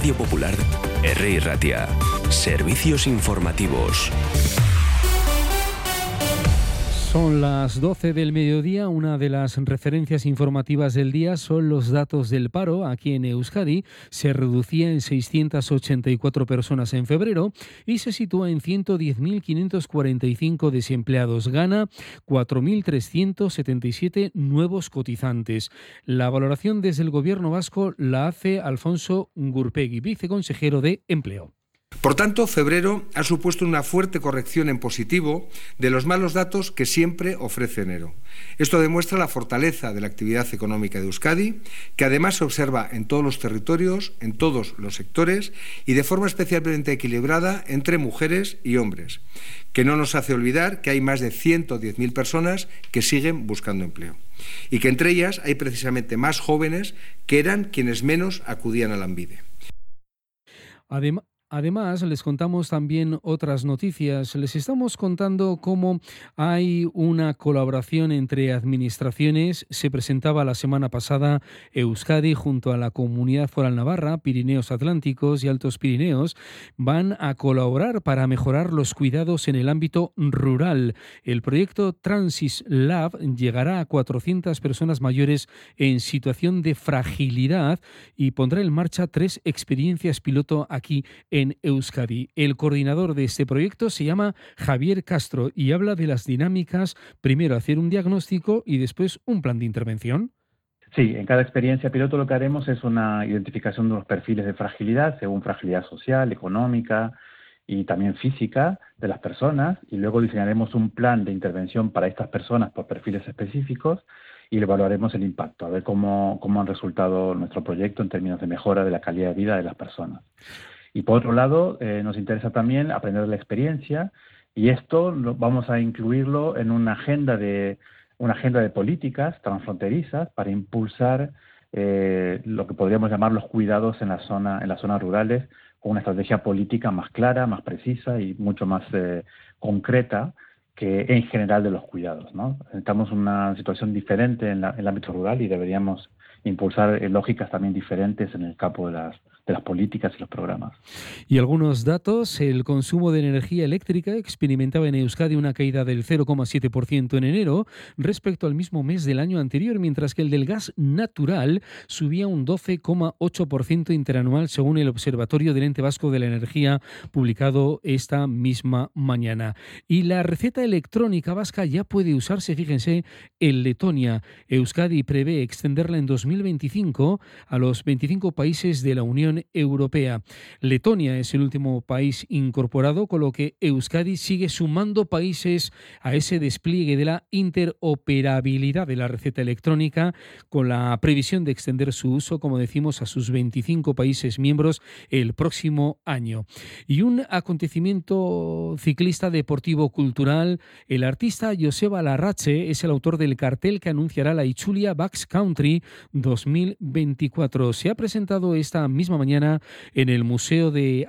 Radio Popular, R. Ratia. Servicios informativos. Son las 12 del mediodía. Una de las referencias informativas del día son los datos del paro. Aquí en Euskadi se reducía en 684 personas en febrero y se sitúa en 110.545 desempleados. Gana 4.377 nuevos cotizantes. La valoración desde el Gobierno vasco la hace Alfonso Gurpegui, viceconsejero de Empleo. Por tanto, febrero ha supuesto una fuerte corrección en positivo de los malos datos que siempre ofrece enero. Esto demuestra la fortaleza de la actividad económica de Euskadi, que además se observa en todos los territorios, en todos los sectores y de forma especialmente equilibrada entre mujeres y hombres, que no nos hace olvidar que hay más de 110.000 personas que siguen buscando empleo y que entre ellas hay precisamente más jóvenes que eran quienes menos acudían a Lanbide. Además, les contamos también otras noticias. Les estamos contando cómo hay una colaboración entre administraciones. Se presentaba la semana pasada Euskadi junto a la Comunidad Foral Navarra, Pirineos Atlánticos y Altos Pirineos. Van a colaborar para mejorar los cuidados en el ámbito rural. El proyecto Transis Lab llegará a 400 personas mayores en situación de fragilidad y pondrá en marcha 3 experiencias piloto aquí en Euskadi. El coordinador de este proyecto se llama Javier Castro y habla de las dinámicas, primero hacer un diagnóstico y después un plan de intervención. Sí, en cada experiencia piloto lo que haremos es una identificación de los perfiles de fragilidad, según fragilidad social, económica y también física de las personas, y luego diseñaremos un plan de intervención para estas personas por perfiles específicos y evaluaremos el impacto, a ver cómo han resultado nuestro proyecto en términos de mejora de la calidad de vida de las personas. Y por otro lado, nos interesa también aprender de la experiencia, y esto vamos a incluirlo en una agenda de políticas transfronterizas para impulsar lo que podríamos llamar los cuidados en las zonas rurales, con una estrategia política más clara, más precisa y mucho más concreta que en general de los cuidados, ¿no? Estamos en una situación diferente en el ámbito rural y deberíamos impulsar lógicas también diferentes en el campo de las políticas y los programas. Y algunos datos: el consumo de energía eléctrica experimentaba en Euskadi una caída del 0,7% en enero respecto al mismo mes del año anterior, mientras que el del gas natural subía un 12,8% interanual, según el Observatorio del Ente Vasco de la Energía, publicado esta misma mañana. Y la receta electrónica vasca ya puede usarse, fíjense, en Letonia. Euskadi prevé extenderla en 2025 a los 25 países de la Unión Europea. Letonia es el último país incorporado, con lo que Euskadi sigue sumando países a ese despliegue de la interoperabilidad de la receta electrónica, con la previsión de extender su uso, como decimos, a sus 25 países miembros el próximo año. Y un acontecimiento ciclista deportivo cultural: el artista Joseba Larrache es el autor del cartel que anunciará la Itzulia Bax Country 2024. Se ha presentado esta misma mañana en el Museo de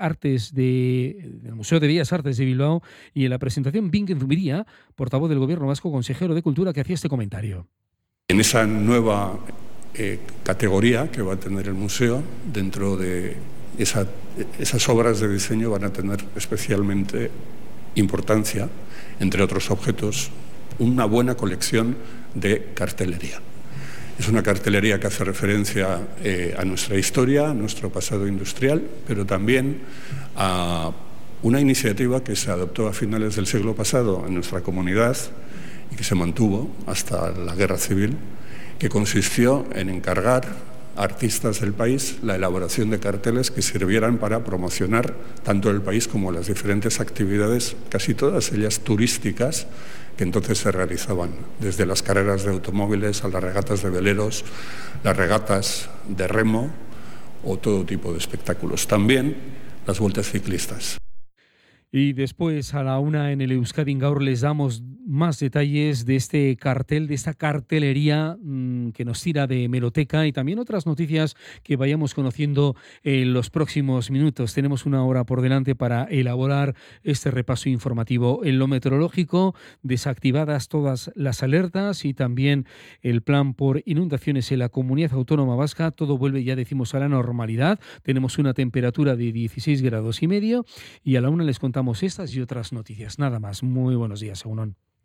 Bellas Artes de Bilbao, y en la presentación Binken Zubiría, portavoz del Gobierno vasco, consejero de Cultura, que hacía este comentario. En esa nueva categoría que va a tener el museo, dentro de esas obras de diseño van a tener especialmente importancia, entre otros objetos, una buena colección de cartelería. Es una cartelería que hace referencia a nuestra historia, a nuestro pasado industrial, pero también a una iniciativa que se adoptó a finales del siglo pasado en nuestra comunidad y que se mantuvo hasta la Guerra Civil, que consistió en encargar a artistas del país la elaboración de carteles que sirvieran para promocionar tanto el país como las diferentes actividades, casi todas ellas turísticas, que entonces se realizaban, desde las carreras de automóviles a las regatas de veleros, las regatas de remo o todo tipo de espectáculos. También las vueltas ciclistas. Y después a la 1 en el Euskadi Gaur les damos más detalles de este cartel, de esta cartelería que nos tira de hemeroteca, y también otras noticias que vayamos conociendo en los próximos minutos. Tenemos una hora por delante para elaborar este repaso informativo. En lo meteorológico, desactivadas todas las alertas y también el plan por inundaciones en la Comunidad Autónoma Vasca. Todo vuelve, ya decimos, a la normalidad. Tenemos una temperatura de 16,5 grados y a la 1 les contamos estas y otras noticias. Nada más. Muy buenos días, Egunon.